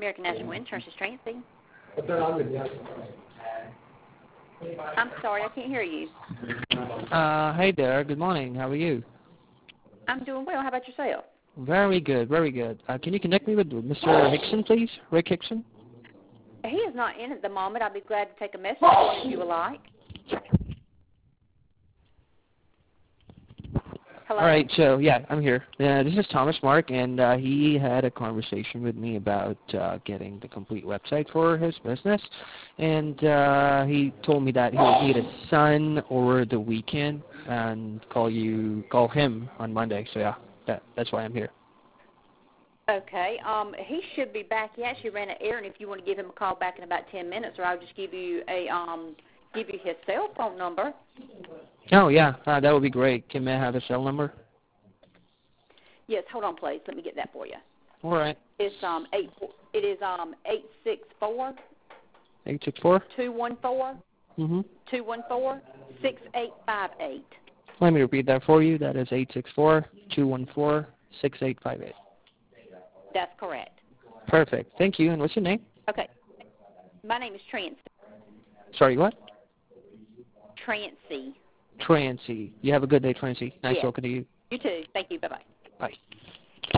American National Insurance is Tracy. I'm sorry, I can't hear you. Hey there. Good morning. How are you? I'm doing well. How about yourself? Very good. Very good. Can you connect me with Mr. Hickson, please? Rick Hickson? He is not in at the moment. I'd be glad to take a message for him if you would like. Hello? All right. So, yeah, I'm here. This is Thomas Mark, and he had a conversation with me about getting the complete website for his business. And he told me that he would need a Sun over the weekend and call him on Monday. So, yeah, that's why I'm here. Okay. He should be back. He actually ran an errand. If you want to give him a call back in about 10 minutes, or I'll just give you his cell phone number. Oh, yeah, that would be great. Can I have a cell number? Yes. Hold on, please. Let me get that for you. All right. It's 864. 864. 214. Mm-hmm. 214-6858. Let me repeat that for you. That is 864-214-6858. That's correct. Perfect. Thank you. And what's your name? Okay. My name is Trancy. Sorry, what? Trancy. Trancy. You have a good day, Trancy. Nice talking to you. You too. Thank you. Bye-bye. Bye.